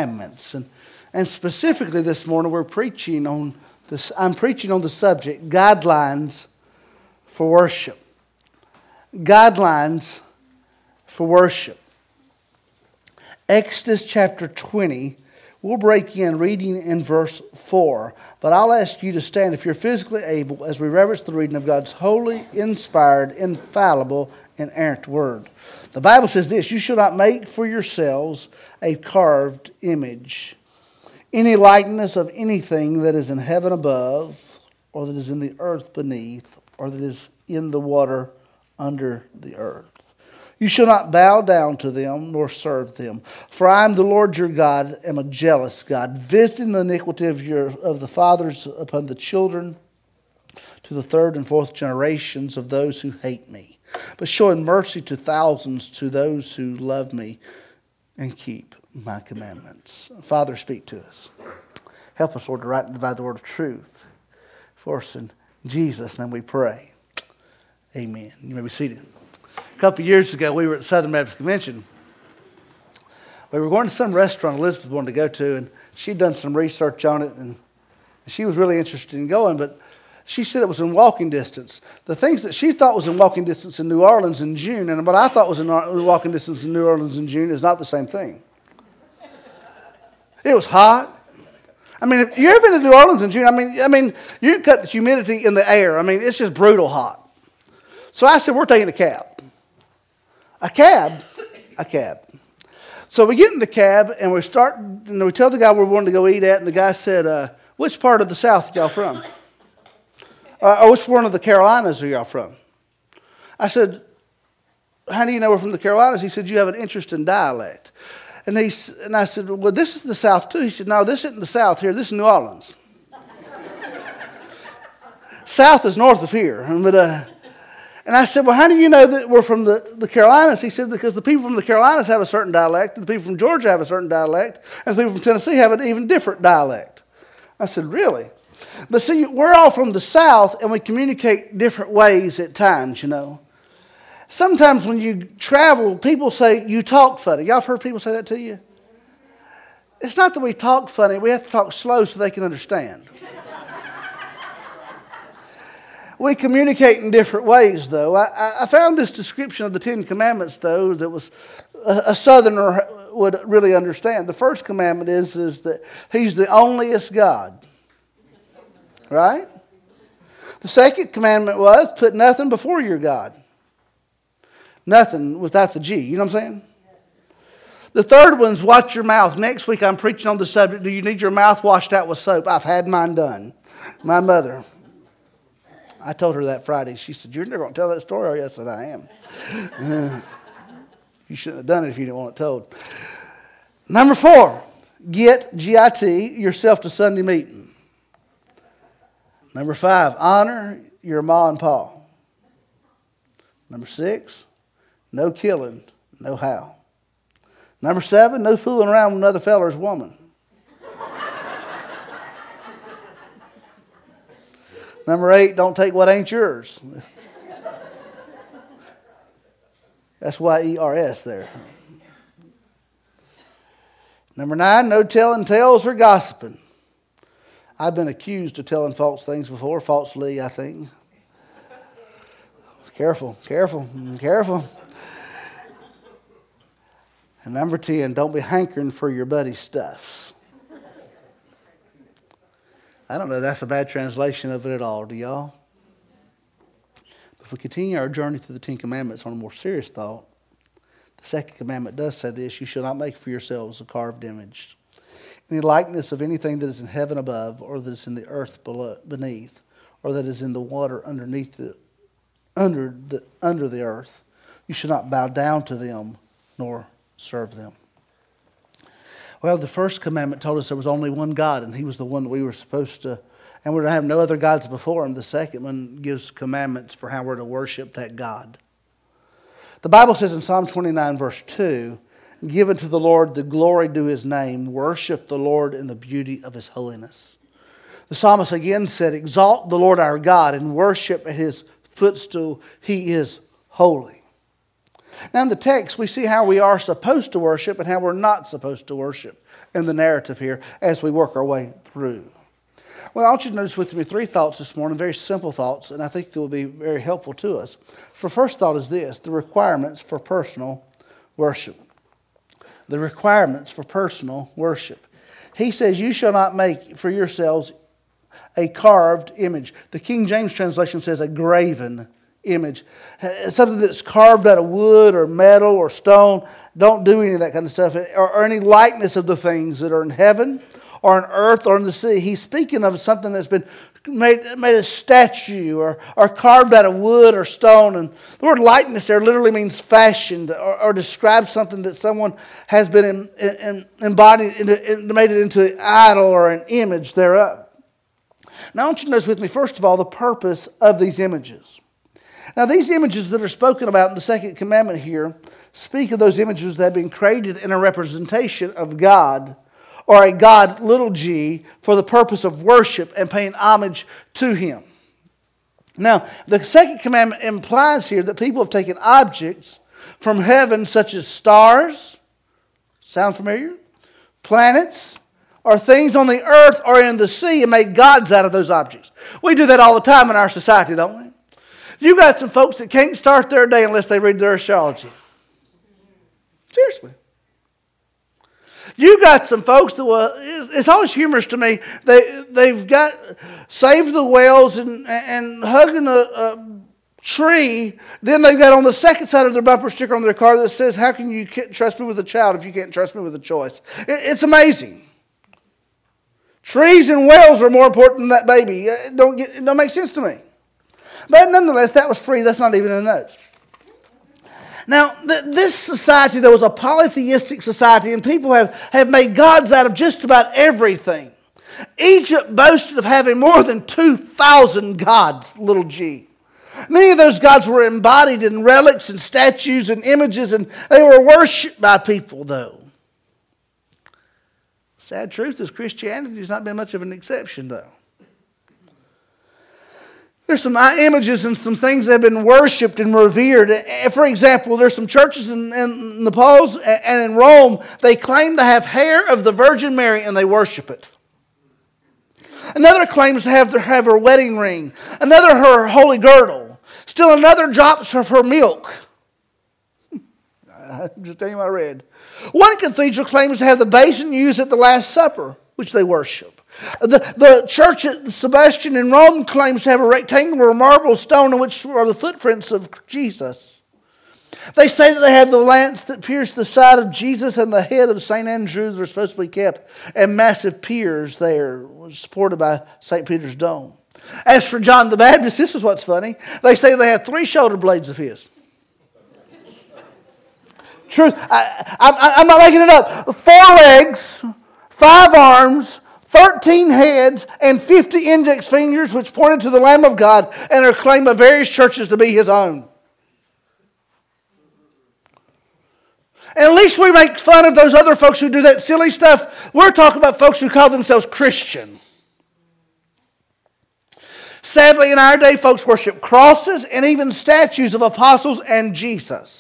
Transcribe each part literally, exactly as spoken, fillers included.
Commandments. And, and specifically this morning we're preaching on this, I'm preaching on the subject, guidelines for worship. Guidelines for worship. Exodus chapter twenty, we'll break in reading in verse four. But I'll ask you to stand if you're physically able as we reverence the reading of God's holy, inspired, infallible, inerrant word. The Bible says this, you shall not make for yourselves a carved image, any likeness of anything that is in heaven above, or that is in the earth beneath, or that is in the water under the earth. You shall not bow down to them, nor serve them. For I am the Lord your God, am a jealous God, visiting the iniquity of, your, of the fathers upon the children, to the third and fourth generations of those who hate me, but showing mercy to thousands to those who love me and keep my commandments. Father, speak to us. Help us, Lord, to rightly divide the word of truth. For us in Jesus' name we pray. Amen. You may be seated. A couple of years ago, we were at the Southern Baptist Convention. We were going to some restaurant Elizabeth wanted to go to, and she'd done some research on it, and she was really interested in going, but she said it was in walking distance. The things that she thought was in walking distance in New Orleans in June, and what I thought was in walking distance in New Orleans in June is not the same thing. It was hot. I mean, if you ever been to New Orleans in June? I mean, I mean, you can cut the humidity in the air. I mean, it's just brutal hot. So I said, we're taking a cab. A cab? A cab. So we get in the cab, and we start, and we tell the guy we're wanting to go eat at, and the guy said, uh, which part of the South y'all from? Uh, or which one of the Carolinas are y'all from? I said, how do you know we're from the Carolinas? He said, you have an interest in dialect. And, he, and I said, well, this is the South too. He said, no, this isn't the South here. This is New Orleans. South is north of here. But, uh, and I said, well, how do you know that we're from the, the Carolinas? He said, because the people from the Carolinas have a certain dialect, and the people from Georgia have a certain dialect, and the people from Tennessee have an even different dialect. I said, really? But see, we're all from the South, and we communicate different ways at times, you know. Sometimes when you travel, people say, you talk funny. Y'all have heard people say that to you? It's not that we talk funny. We have to talk slow so they can understand. We communicate in different ways, though. I, I found this description of the Ten Commandments, though, that was a, a Southerner would really understand. The first commandment is, is that He's the onlyest God. Right? The second commandment was, put nothing before your God. Nothing without the G. You know what I'm saying? The third one's watch your mouth. Next week I'm preaching on the subject, do you need your mouth washed out with soap? I've had mine done. My mother. I told her that Friday. She said, you're never going to tell that story? Oh, yes, I said, I am. Uh, you shouldn't have done it if you didn't want it told. Number four, get, G I T, yourself to Sunday meeting. Number five, honor your ma and pa. Number six, no killing, no how. Number seven, no fooling around with another feller's woman. Number eight, don't take what ain't yours. That's Y E R S there. Number nine, no telling tales or gossiping. I've been accused of telling false things before, falsely, I think. Careful, careful, careful. And number ten, don't be hankering for your buddy's stuffs. I don't know, that's a bad translation of it at all, do y'all? If we continue our journey through the Ten Commandments on a more serious thought, the second commandment does say this, you shall not make for yourselves a carved image, any likeness of anything that is in heaven above, or that is in the earth below, beneath, or that is in the water underneath the under the under the earth. You should not bow down to them nor serve them. Well, the first commandment told us there was only one God, and He was the one that we were supposed to, and we're to have no other gods before Him. The second one gives commandments for how we're to worship that God. The Bible says in Psalm twenty-nine, verse two, give unto the Lord the glory due His name, worship the Lord in the beauty of His holiness. The psalmist again said, exalt the Lord our God and worship at His footstool. He is holy. Now in the text, we see how we are supposed to worship and how we're not supposed to worship in the narrative here as we work our way through. Well, I want you to notice with me three thoughts this morning, very simple thoughts, and I think they will be very helpful to us. The first thought is this: the requirements for personal worship. The requirements for personal worship. He says, you shall not make for yourselves a carved image. The King James translation says a graven image. Something that's carved out of wood or metal or stone. Don't do any of that kind of stuff. Or, or any likeness of the things that are in heaven or on earth or in the sea. He's speaking of something that's been made, made a statue or, or carved out of wood or stone. And the word likeness there literally means fashioned or, or describes something that someone has been in, in, embodied, into, in, made it into an idol or an image thereof. Now I want you to notice with me, first of all, the purpose of these images. Now these images that are spoken about in the second commandment here speak of those images that have been created in a representation of God, or a God, little g, for the purpose of worship and paying homage to Him. Now, the second commandment implies here that people have taken objects from heaven such as stars, sound familiar? Planets, or things on the earth or in the sea and made gods out of those objects. We do that all the time in our society, don't we? You got some folks that can't start their day unless they read their astrology. Seriously. You got some folks that will, it's always humorous to me, they, they've got Save the Whales and, and hugging a, a tree, then they've got on the second side of their bumper sticker on their car that says, how can you trust me with a child if you can't trust me with a choice? It, it's amazing. Trees and whales are more important than that baby. It don't, get, it don't make sense to me. But nonetheless, that was free. That's not even in the notes. Now, th- this society, there was a polytheistic society, and people have, have made gods out of just about everything. Egypt boasted of having more than two thousand gods, little g. Many of those gods were embodied in relics and statues and images, and they were worshipped by people, though. Sad truth is Christianity has not been much of an exception, though. There's some images and some things that have been worshipped and revered. For example, there's some churches in, in Nepal and in Rome, they claim to have hair of the Virgin Mary and they worship it. Another claims to have, their, have her wedding ring. Another her holy girdle. Still another drops of her milk. I'm just telling you what I read. One cathedral claims to have the basin used at the Last Supper, which they worship. The, the church at Sebastian in Rome claims to have a rectangular marble stone in which are the footprints of Jesus. They say that they have the lance that pierced the side of Jesus and the head of Saint Andrew that are supposed to be kept, and massive piers there supported by Saint Peter's Dome. As for John the Baptist, this is what's funny. They say they have three shoulder blades of his. Truth, I, I, I'm not making it up. Four legs, five arms, thirteen heads, and fifty index fingers, which pointed to the Lamb of God and are claimed by various churches to be His own. And at least we make fun of those other folks who do that silly stuff. We're talking about folks who call themselves Christian. Sadly, in our day, folks worship crosses and even statues of apostles and Jesus.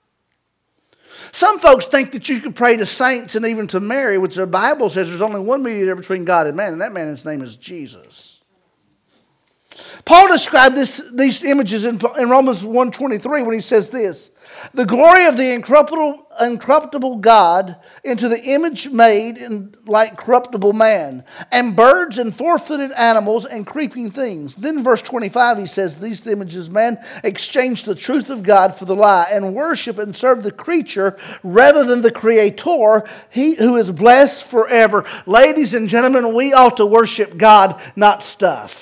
Some folks think that you can pray to saints and even to Mary, which the Bible says there's only one mediator between God and man, and that man's name is Jesus. Paul described this, these images in, in Romans one twenty-three when he says this: the glory of the incorruptible, incorruptible God into the image made in like corruptible man, and birds and four-footed animals and creeping things. Then in verse twenty-five he says, these images man exchange the truth of God for the lie and worship and serve the creature rather than the Creator, He who is blessed forever. Ladies and gentlemen, we ought to worship God, not stuff.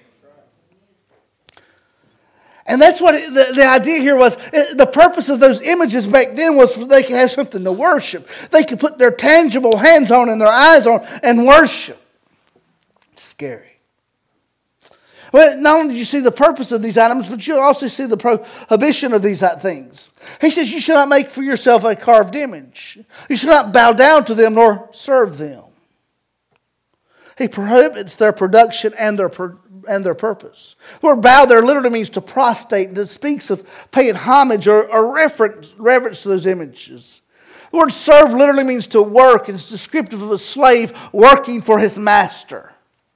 And that's what it, the, the idea here was. It, the purpose of those images back then was so they could have something to worship. They could put their tangible hands on and their eyes on and worship. Scary. Well, not only did you see the purpose of these items, but you also see the prohibition of these things. He says you should not make for yourself a carved image. You should not bow down to them nor serve them. He prohibits their production and their and their purpose. The word bow there literally means to prostrate. It speaks of paying homage or, or reverence, reverence to those images. The word serve literally means to work. It's descriptive of a slave working for his master.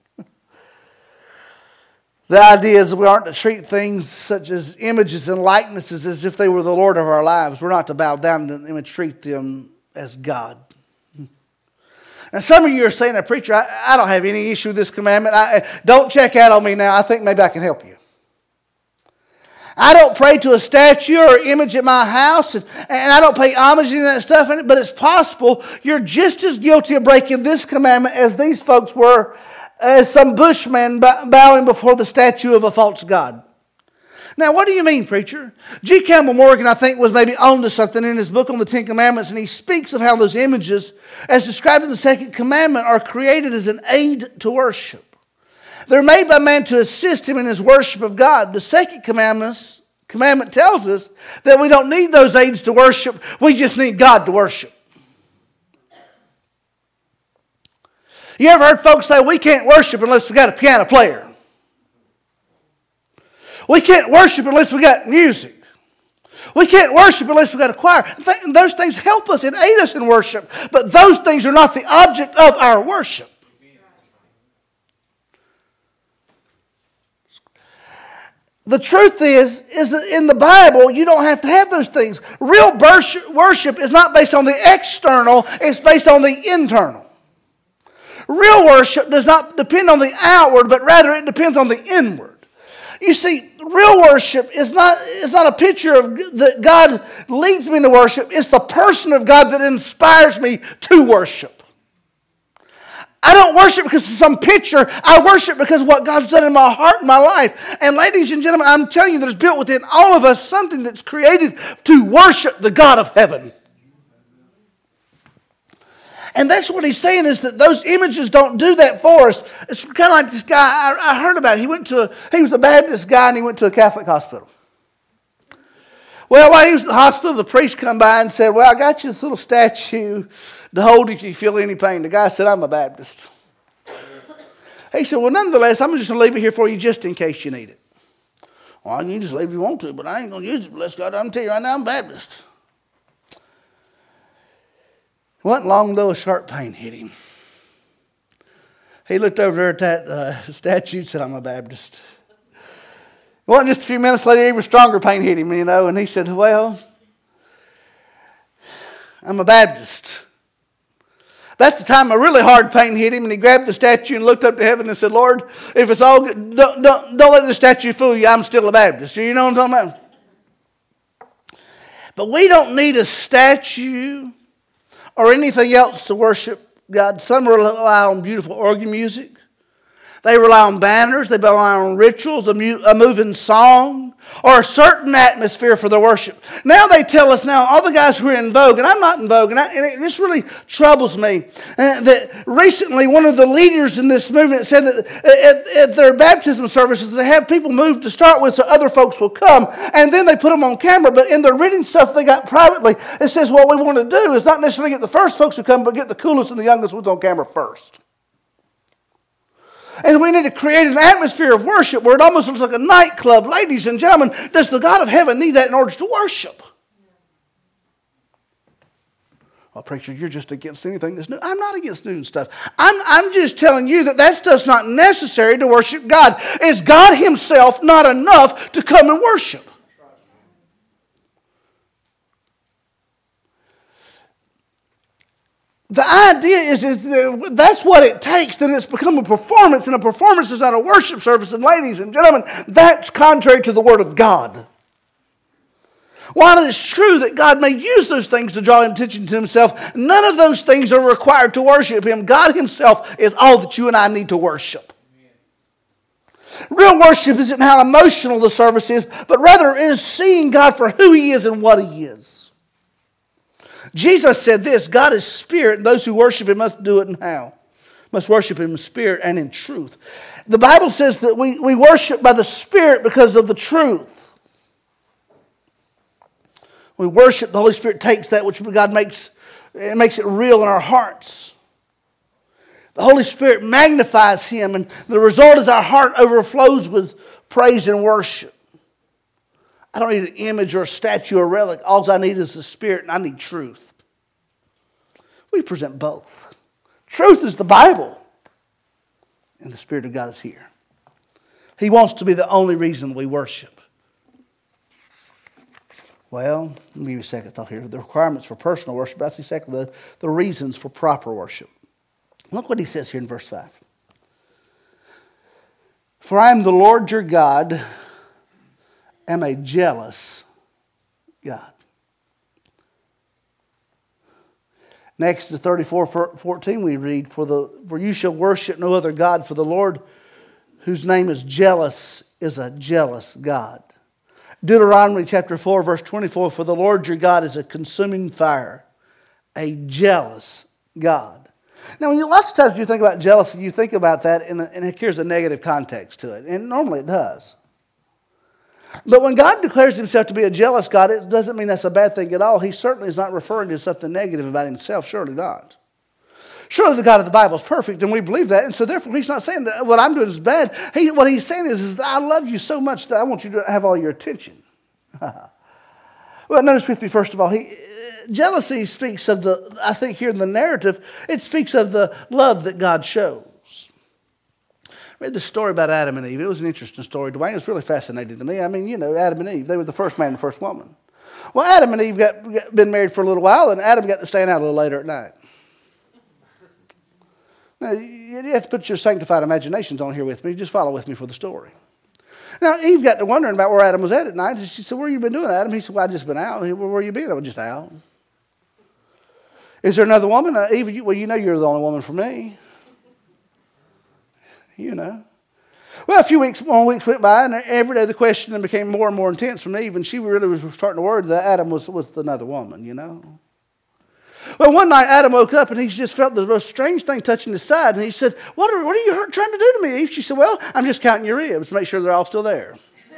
The idea is we aren't to treat things such as images and likenesses as if they were the Lord of our lives. We're not to bow down to them and treat them as God. And some of you are saying, preacher, I, I don't have any issue with this commandment. I, don't check out on me now. I think maybe I can help you. I don't pray to a statue or image at my house, and, and I don't pay homage to that stuff, but it's possible you're just as guilty of breaking this commandment as these folks were, as some bushman bowing before the statue of a false god. Now, what do you mean, preacher? G. Campbell Morgan, I think, was maybe onto something in his book on the Ten Commandments, and he speaks of how those images, as described in the Second Commandment, are created as an aid to worship. They're made by man to assist him in his worship of God. The Second Commandment, commandment tells us that we don't need those aids to worship, we just need God to worship. You ever heard folks say, we can't worship unless we got a piano player? We can't worship unless we got music. We can't worship unless we got a choir. Those things help us and aid us in worship, but those things are not the object of our worship. The truth is, is that in the Bible, you don't have to have those things. Real worship is not based on the external, it's based on the internal. Real worship does not depend on the outward, but rather it depends on the inward. You see, real worship is not, is not a picture of that God leads me to worship. It's the person of God that inspires me to worship. I don't worship because of some picture. I worship because of what God's done in my heart and my life. And ladies and gentlemen, I'm telling you, there's built within all of us something that's created to worship the God of heaven. And that's what he's saying, is that those images don't do that for us. It's kind of like this guy I, I heard about. He went to a, he was a Baptist guy, and he went to a Catholic hospital. Well, while he was at the hospital, the priest come by and said, well, I got you this little statue to hold if you feel any pain. The guy said, I'm a Baptist. He said, well, nonetheless, I'm just going to leave it here for you just in case you need it. Well, you can just leave if you want to, but I ain't going to use it. Bless God, I'm telling you right now, I'm Baptist. It wasn't long though a sharp pain hit him. He looked over there at that uh, statue and said, I'm a Baptist. It wasn't just a few minutes later, even stronger pain hit him, you know, and he said, well, I'm a Baptist. That's the time a really hard pain hit him, and he grabbed the statue and looked up to heaven and said, Lord, if it's all good, don't, don't, don't let the statue fool you, I'm still a Baptist. You know what I'm talking about? But we don't need a statue or anything else to worship God. Some rely on beautiful organ music. They rely on banners. They rely on rituals, a, mu- a moving song, or a certain atmosphere for their worship. Now they tell us now, all the guys who are in vogue, and I'm not in vogue, and, I, and it just really troubles me, uh, that recently one of the leaders in this movement said that at, at their baptism services, they have people move to start with so other folks will come, and then they put them on camera, but in their reading stuff they got privately, it says what we want to do is not necessarily get the first folks who come, but get the coolest and the youngest ones on camera first. And we need to create an atmosphere of worship where it almost looks like a nightclub. Ladies and gentlemen, does the God of heaven need that in order to worship? Well, preacher, you're just against anything that's new. I'm not against new stuff. I'm, I'm just telling you that that stuff's not necessary to worship God. Is God himself not enough to come and worship? The idea is, is that that's what it takes. Then it's become a performance, and a performance is not a worship service. And ladies and gentlemen, that's contrary to the Word of God. While it is true that God may use those things to draw attention to himself, none of those things are required to worship him. God himself is all that you and I need to worship. Real worship isn't how emotional the service is, but rather it is seeing God for who he is and what he is. Jesus said this, God is spirit, and those who worship him must do it in how? Must worship him in spirit and in truth. The Bible says that we, we worship by the Spirit because of the truth. We worship, the Holy Spirit takes that which God makes, it makes it real in our hearts. The Holy Spirit magnifies him, and the result is our heart overflows with praise and worship. I don't need an image or a statue or relic. All I need is the Spirit, and I need truth. We present both. Truth is the Bible, and the Spirit of God is here. He wants to be the only reason we worship. Well, let me give you a second thought here. The requirements for personal worship, I see second, the, the reasons for proper worship. Look what he says here in verse five. For I am the Lord your God, am a jealous God. Next to thirty-four fourteen we read, for, the, for you shall worship no other God, for the Lord whose name is jealous is a jealous God. Deuteronomy chapter four verse twenty-four, for the Lord your God is a consuming fire, a jealous God. Now, when you, lots of times you think about jealousy, you think about that and, and it carries a negative context to it. And normally it does. But when God declares himself to be a jealous God, it doesn't mean that's a bad thing at all. He certainly is not referring to something negative about himself. Surely not. Surely the God of the Bible is perfect, and we believe that. And so therefore, he's not saying that what I'm doing is bad. He, what he's saying is, is that I love you so much that I want you to have all your attention. Well, notice with me, first of all, he, jealousy speaks of the, I think here in the narrative, it speaks of the love that God shows. I read the story about Adam and Eve. It was an interesting story. Dwayne, it was really fascinating to me. I mean, you know, Adam and Eve, they were the first man and the first woman. Well, Adam and Eve got, got been married for a little while, and Adam got to staying out a little later at night. Now, you have to put your sanctified imaginations on here with me. Just follow with me for the story. Now, Eve got to wondering about where Adam was at at night. She said, where have you been doing, Adam? He said, well, I've just been out. He said, well, where you been? I was just out. Is there another woman? Uh, Eve, you, well, you know you're the only woman for me. You know. Well, a few weeks, more weeks went by, and every day the question became more and more intense from Eve, and she really was starting to worry that Adam was, was another woman, you know. Well, one night Adam woke up and he just felt the most strange thing touching his side. And he said, what are, what are you trying to do to me, Eve? She said, well, I'm just counting your ribs to make sure they're all still there.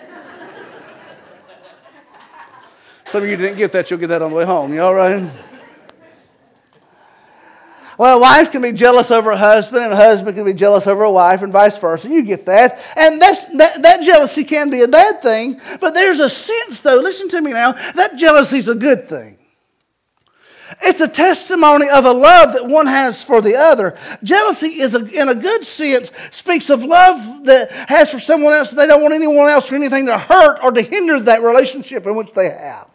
Some of you didn't get that. You'll get that on the way home. You all right? Well, a wife can be jealous over a husband, and a husband can be jealous over a wife, and vice versa. You get that. And that's, that, that jealousy can be a bad thing. But there's a sense, though, listen to me now, that jealousy is a good thing. It's a testimony of a love that one has for the other. Jealousy is, a, in a good sense, speaks of love that has for someone else. They don't want anyone else or anything to hurt or to hinder that relationship in which they have.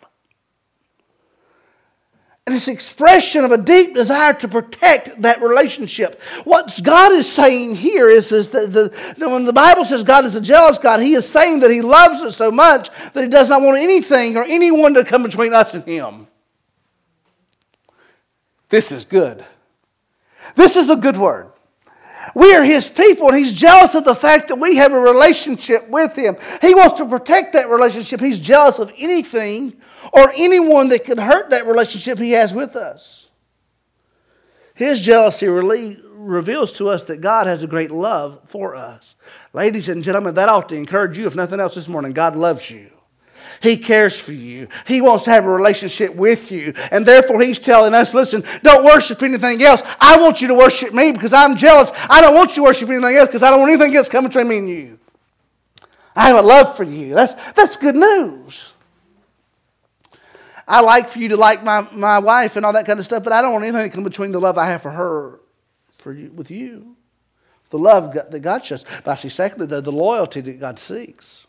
And it's an expression of a deep desire to protect that relationship. What God is saying here is, is that, the, that when the Bible says God is a jealous God, he is saying that he loves us so much that he does not want anything or anyone to come between us and him. This is good. This is a good word. We are his people, and he's jealous of the fact that we have a relationship with him. He wants to protect that relationship. He's jealous of anything or anyone that could hurt that relationship he has with us. His jealousy really reveals to us that God has a great love for us. Ladies and gentlemen, that ought to encourage you, if nothing else this morning. God loves you. He cares for you. He wants to have a relationship with you. And therefore he's telling us, listen, don't worship anything else. I want you to worship me because I'm jealous. I don't want you to worship anything else because I don't want anything else coming between me and you. I have a love for you. That's, that's good news. I like for you to like my, my wife and all that kind of stuff, but I don't want anything to come between the love I have for her for you, with you. The love that God shows. But I see secondly, the, the loyalty that God seeks.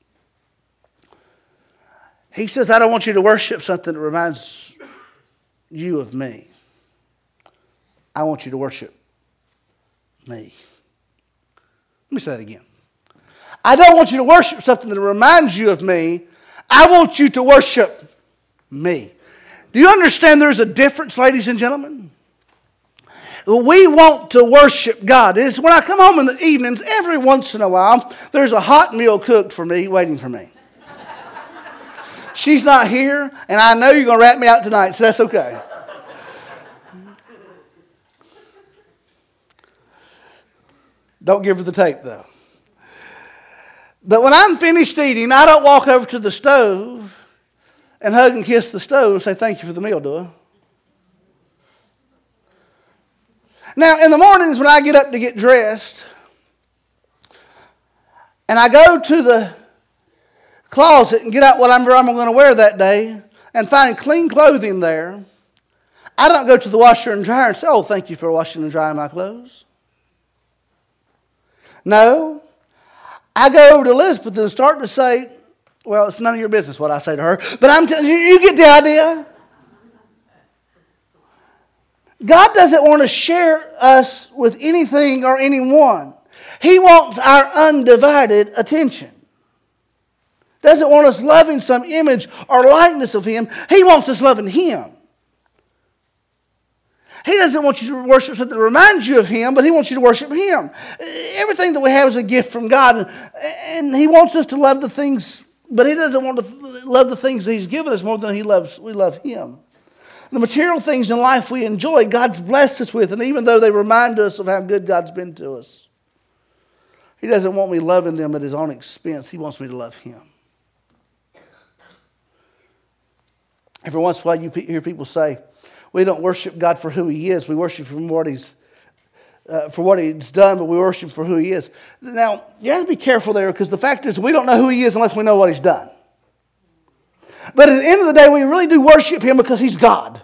He says, I don't want you to worship something that reminds you of me. I want you to worship me. Let me say that again. I don't want you to worship something that reminds you of me. I want you to worship me. Do you understand there's a difference, ladies and gentlemen? We want to worship God. It's when I come home in the evenings, every once in a while, there's a hot meal cooked for me, waiting for me. She's not here, and I know you're going to rat me out tonight, so that's okay. Don't give her the tape, though. But when I'm finished eating, I don't walk over to the stove and hug and kiss the stove and say, thank you for the meal, do I? Now, in the mornings when I get up to get dressed, and I go to the closet and get out whatever I'm going to wear that day and find clean clothing there, I don't go to the washer and dryer and say, oh, thank you for washing and drying my clothes. No. I go over to Elizabeth and start to say, well, it's none of your business what I say to her, but I'm telling you, you get the idea. God doesn't want to share us with anything or anyone. He wants our undivided attention. Doesn't want us loving some image or likeness of Him. He wants us loving Him. He doesn't want you to worship something that reminds you of Him, but He wants you to worship Him. Everything that we have is a gift from God, and He wants us to love the things, but He doesn't want to love the things that He's given us more than He loves. We love Him. The material things in life we enjoy, God's blessed us with, and even though they remind us of how good God's been to us, He doesn't want me loving them at His own expense. He wants me to love Him. Every once in a while you hear people say, we don't worship God for who He is. We worship Him for what He's, uh, for what He's done, but we worship Him for who He is. Now, you have to be careful there, because the fact is we don't know who He is unless we know what He's done. But at the end of the day, we really do worship Him because He's God.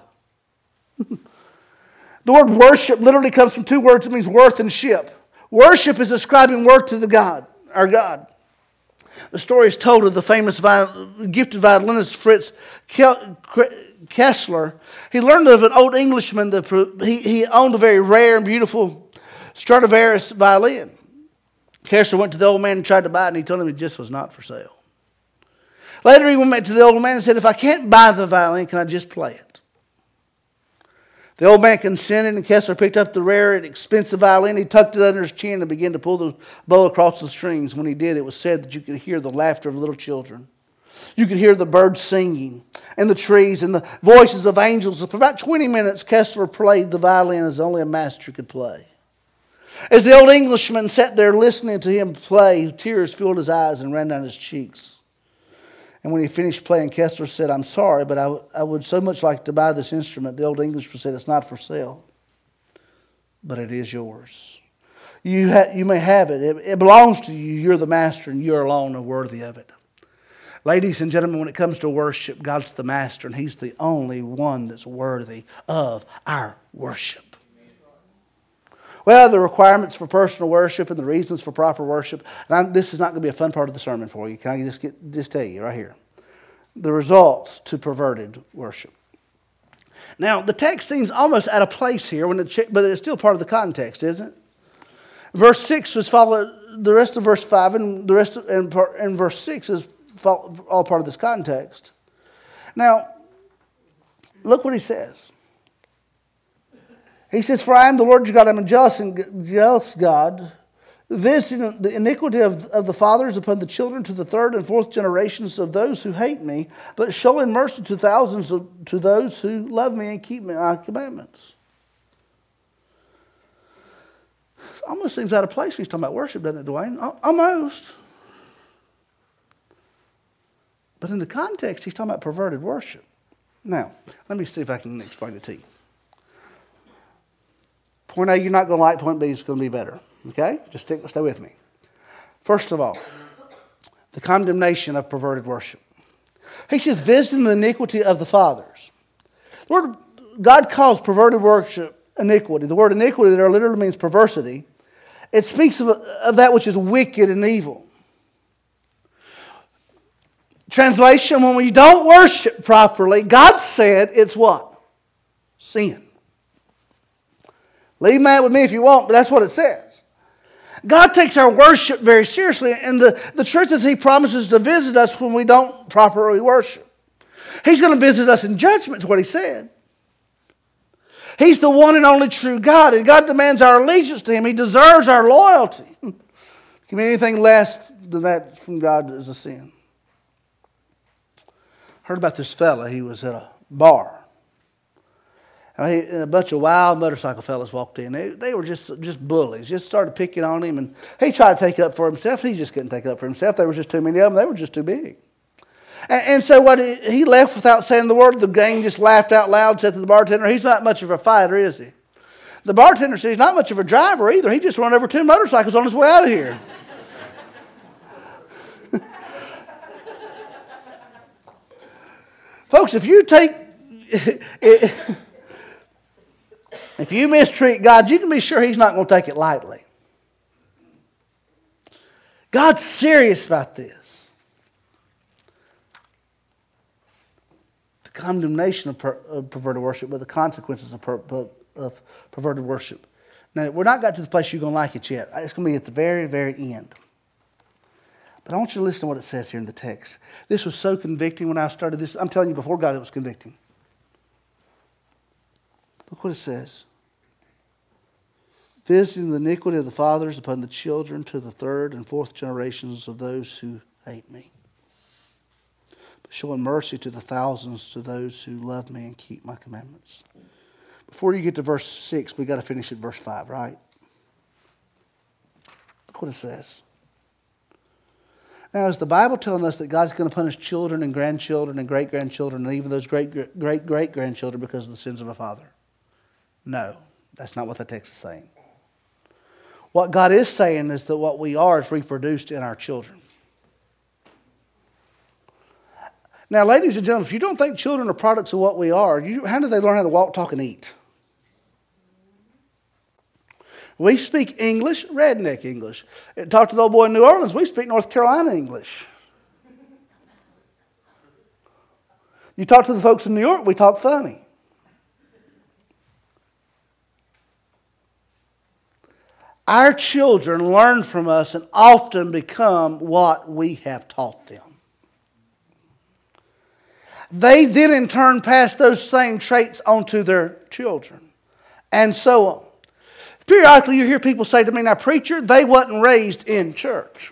The word worship literally comes from two words. It means worth and ship. Worship is ascribing worth to the God, our God. The story is told of the famous viol- gifted violinist Fritz Kessler. He learned of an old Englishman that he, he owned a very rare and beautiful Stradivarius violin. Kessler went to the old man and tried to buy it, and he told him it just was not for sale. Later he went to the old man and said, if I can't buy the violin, can I just play it? The old man consented, and Kessler picked up the rare and expensive violin. He tucked it under his chin and began to pull the bow across the strings. When he did, it was said that you could hear the laughter of little children. You could hear the birds singing, and the trees, and the voices of angels. For about twenty minutes, Kessler played the violin as only a master could play. As the old Englishman sat there listening to him play, tears filled his eyes and ran down his cheeks. And when he finished playing, Kessler said, I'm sorry, but I, w- I would so much like to buy this instrument. The old Englishman said, it's not for sale, but it is yours. You, ha- you may have it. it. It belongs to you. You're the master, and you alone are worthy of it. Ladies and gentlemen, when it comes to worship, God's the master, and He's the only one that's worthy of our worship. Well, the requirements for personal worship and the reasons for proper worship. And I'm, this is not going to be a fun part of the sermon for you. Can I just get just tell you right here? The results to perverted worship. Now, the text seems almost out of place here, when it, but it's still part of the context, isn't it? Verse six was followed. The rest of verse five and the rest of, and, part, and verse six is all part of this context. Now, look what he says. He says, for I am the Lord your God, I am a jealous, and jealous God, visiting the iniquity of, of the fathers upon the children to the third and fourth generations of those who hate me, but showing mercy to thousands of, to those who love me and keep my commandments. Almost seems out of place when he's talking about worship, doesn't it, Dwayne? Almost. But in the context, he's talking about perverted worship. Now, let me see if I can explain it to you. Point A, you're not going to like. Point B is going to be better. Okay? Just stick, stay with me. First of all, the condemnation of perverted worship. He says, visiting the iniquity of the fathers. The word, God calls perverted worship iniquity. The word iniquity there literally means perversity. It speaks of, of that which is wicked and evil. Translation, when we don't worship properly, God said it's what? Sin. Leave mad with me if you want, but that's what it says. God takes our worship very seriously, and the, the truth is He promises to visit us when we don't properly worship. He's going to visit us in judgment, is what He said. He's the one and only true God, and God demands our allegiance to Him. He deserves our loyalty. Give me anything less than that from God is a sin. Heard about this fella. He was at a bar. I mean, a bunch of wild motorcycle fellas walked in. They, they were just, just bullies. Just started picking on him. And he tried to take up for himself. He just couldn't take up for himself. There was just too many of them. They were just too big. And, and so what he, he left without saying the word. The gang just laughed out loud, said to the bartender, he's not much of a fighter, is he? The bartender said he's not much of a driver either. He just run over two motorcycles on his way out of here. Folks, if you take... it, If you mistreat God, you can be sure He's not going to take it lightly. God's serious about this. The condemnation of, per, of perverted worship, but the consequences of, per, of perverted worship. Now, we're not got to the place you're going to like it yet. It's going to be at the very, very end. But I want you to listen to what it says here in the text. This was so convicting when I started this. I'm telling you, before God, it was convicting. Look what it says. Visiting the iniquity of the fathers upon the children to the third and fourth generations of those who hate me. But showing mercy to the thousands to those who love me and keep my commandments. Before you get to verse six, we've got to finish at verse five, right? Look what it says. Now, is the Bible telling us that God's going to punish children and grandchildren and great-grandchildren and even those great-great-great-grandchildren because of the sins of a father? No, that's not what the text is saying. What God is saying is that what we are is reproduced in our children. Now, ladies and gentlemen, if you don't think children are products of what we are, you, how do they learn how to walk, talk, and eat? We speak English, redneck English. Talk to the old boy in New Orleans, we speak North Carolina English. You talk to the folks in New York, we talk funny. Our children learn from us and often become what we have taught them. They then in turn pass those same traits onto their children. And so on. Periodically you hear people say to me, now preacher, they wasn't raised in church.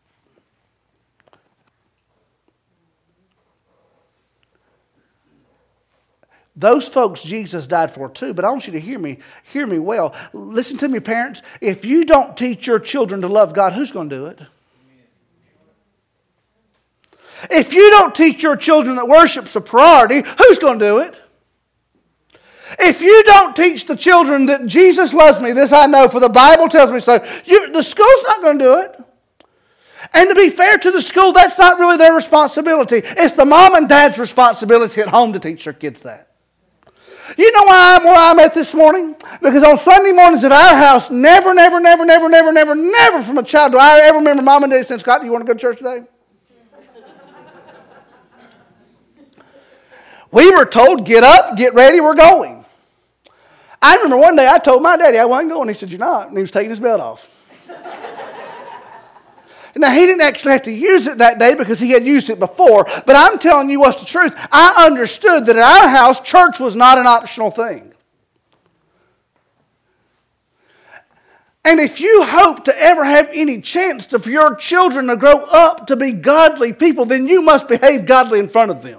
Those folks Jesus died for too, but I want you to hear me, hear me well. Listen to me, parents. If you don't teach your children to love God, who's going to do it? If you don't teach your children that worship's a priority, who's going to do it? If you don't teach the children that Jesus loves me, this I know, for the Bible tells me so, you, the school's not going to do it. And to be fair to the school, that's not really their responsibility. It's the mom and dad's responsibility at home to teach their kids that. You know why I'm where I'm at this morning? Because on Sunday mornings at our house, never, never, never, never, never, never, never from a child do I ever remember mom and dad saying, Scott, do you want to go to church today? We were told, get up, get ready, we're going. I remember one day I told my daddy I wasn't going. He said, you're not. And he was taking his belt off. Now, he didn't actually have to use it that day because he had used it before. But I'm telling you what's the truth. I understood that at our house, church was not an optional thing. And if you hope to ever have any chance to, for your children to grow up to be godly people, then you must behave godly in front of them.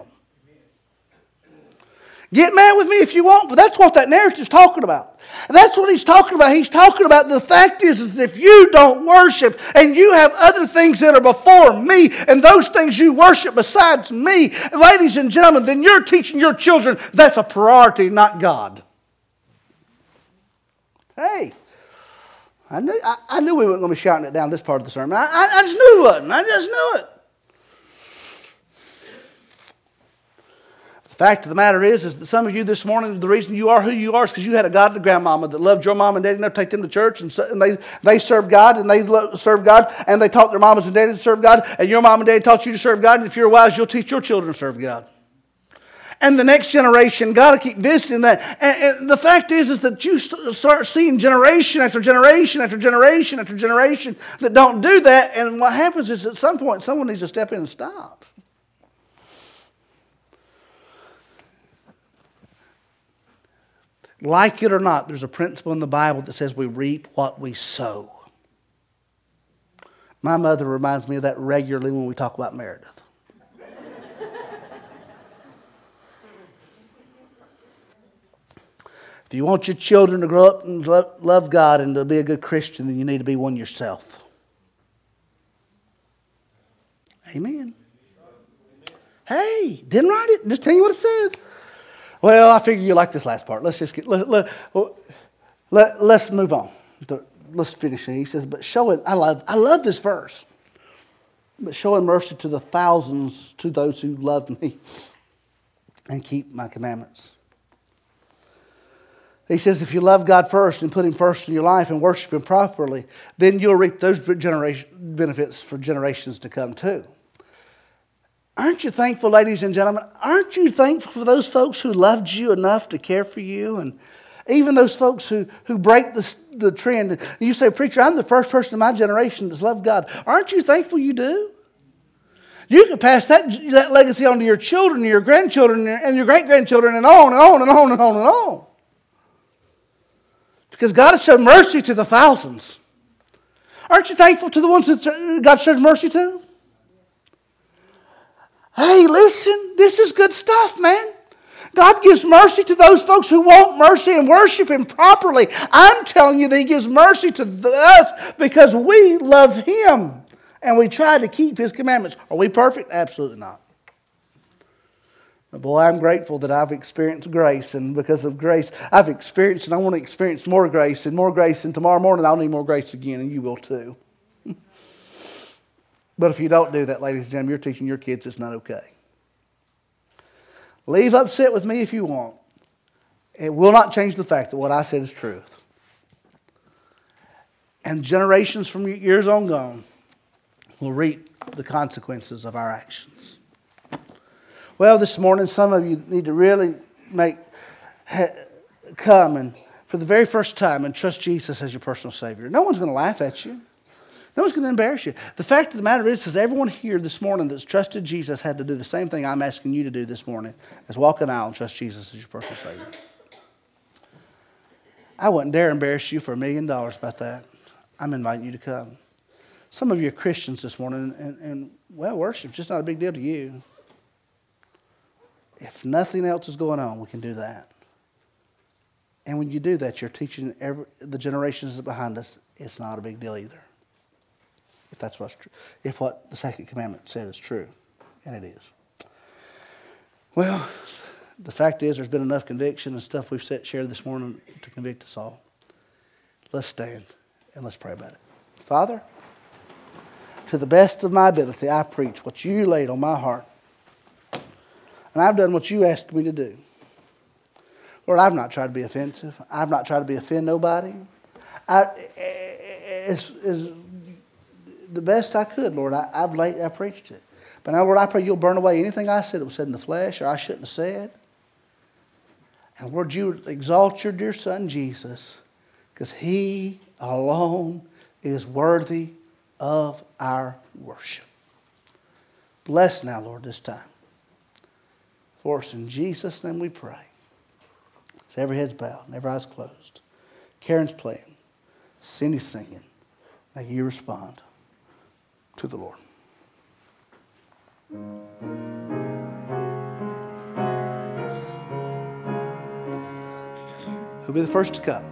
Get mad with me if you want, but that's what that narrative's talking about. That's what he's talking about. He's talking about the fact is, is if you don't worship and you have other things that are before me and those things you worship besides me, ladies and gentlemen, then you're teaching your children that's a priority, not God. Hey, I knew, I, I knew we weren't going to be shouting it down this part of the sermon. I, I, I just knew it wasn't. I just knew it. The fact of the matter is, is that some of you this morning, the reason you are who you are is because you had a godly grandmama that loved your mom and daddy enough to take them to church, and, so, and they, they served God, and they served God, and they taught their mamas and daddies to serve God, and your mom and daddy taught you to serve God, and if you're wise, you'll teach your children to serve God. And the next generation, God will keep visiting that. And, and the fact is, is that you start seeing generation after generation after generation after generation that don't do that, and what happens is at some point, someone needs to step in and stop. Like it or not, there's a principle in the Bible that says we reap what we sow. My mother reminds me of that regularly when we talk about Meredith. If you want your children to grow up and love God and to be a good Christian, then you need to be one yourself. Amen. Hey, didn't write it. Just tell you what it says. Well, I figure you like this last part. Let's just get, let, let, let, let's move on. Let's finish it. He says, but showing, I love, I love this verse. But showing mercy to the thousands, to those who love me and keep my commandments. He says if you love God first and put Him first in your life and worship Him properly, then you'll reap those generation benefits for generations to come too. Aren't you thankful, ladies and gentlemen? Aren't you thankful for those folks who loved you enough to care for you? And even those folks who, who break the, the trend. You say, preacher, I'm the first person in my generation that's loved God. Aren't you thankful you do? You can pass that, that legacy on to your children, and your grandchildren, and your great-grandchildren, and on and on and on and on and on. Because God has shown mercy to the thousands. Aren't you thankful to the ones that God shows mercy to? Hey, listen, this is good stuff, man. God gives mercy to those folks who want mercy and worship Him properly. I'm telling you that He gives mercy to us because we love Him and we try to keep His commandments. Are we perfect? Absolutely not. But boy, I'm grateful that I've experienced grace, and because of grace, I've experienced, and I want to experience more grace and more grace, and tomorrow morning I'll need more grace again, and you will too. But if you don't do that, ladies and gentlemen, you're teaching your kids it's not okay. Leave upset with me if you want. It will not change the fact that what I said is truth. And generations from years on gone will reap the consequences of our actions. Well, this morning, some of you need to really make come and for the very first time and trust Jesus as your personal Savior. No one's going to laugh at you. No one's going to embarrass you. The fact of the matter is, is everyone here this morning that's trusted Jesus had to do the same thing I'm asking you to do this morning, as walk an aisle and trust Jesus as your personal Savior. I wouldn't dare embarrass you for a million dollars about that. I'm inviting you to come. Some of you are Christians this morning, and, and well, worship's just not a big deal to you. If nothing else is going on, we can do that. And when you do that, you're teaching every, the generations behind us it's not a big deal either. If that's what's true. If what the second commandment said is true. And it is. Well, the fact is there's been enough conviction and stuff we've set, shared this morning to convict us all. Let's stand and let's pray about it. Father, to the best of my ability, I preach what you laid on my heart. And I've done what you asked me to do. Lord, I've not tried to be offensive. I've not tried to be offend nobody. I, it's, it's the best I could, Lord. I, I've laid, I preached it. But now, Lord, I pray you'll burn away anything I said that was said in the flesh or I shouldn't have said. And Lord, you exalt your dear Son, Jesus, because He alone is worthy of our worship. Bless now, Lord, this time. For us in Jesus' name we pray. So every head's bowed and every eye's closed. Karen's playing. Cindy's singing. Now you respond to the Lord. Who'll be the first to come?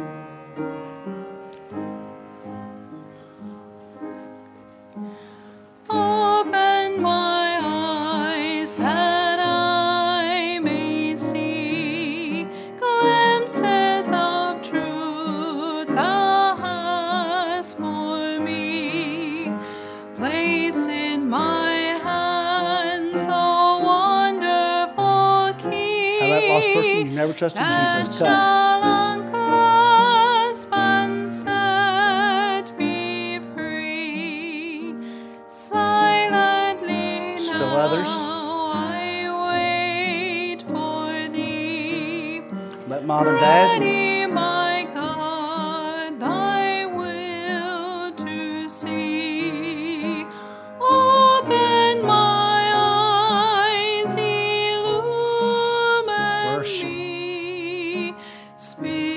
Open my eyes that I may see glimpses of truth thou hast for me. Place in my hands the wonderful key. How about that lost person? You never trusted Jesus. Come. Others. I wait for thee. Let mom and dad. Ready, my God, thy will to see. Open my eyes, illumine Worship. me. Spirit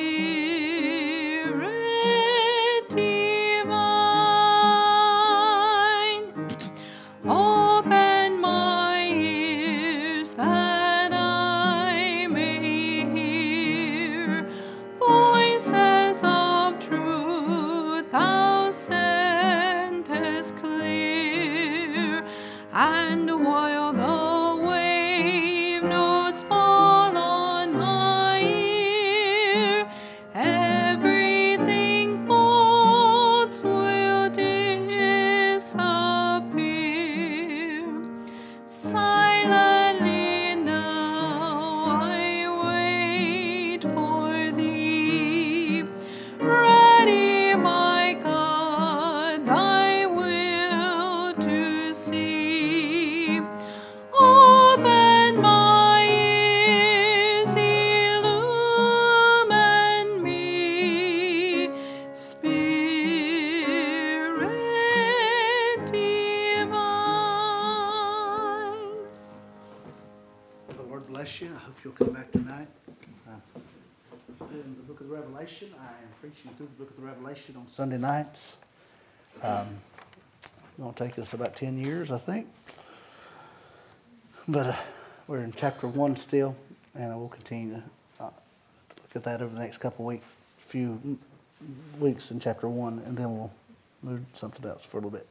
bless you. I hope you'll come back tonight. I'm doing the book of the Revelation. I am preaching through the book of the Revelation on Sunday nights. Um, it's going to take us about ten years, I think. But uh, we're in chapter one still, and I will continue to uh, look at that over the next couple of weeks, few weeks in chapter one, and then we'll move to something else for a little bit.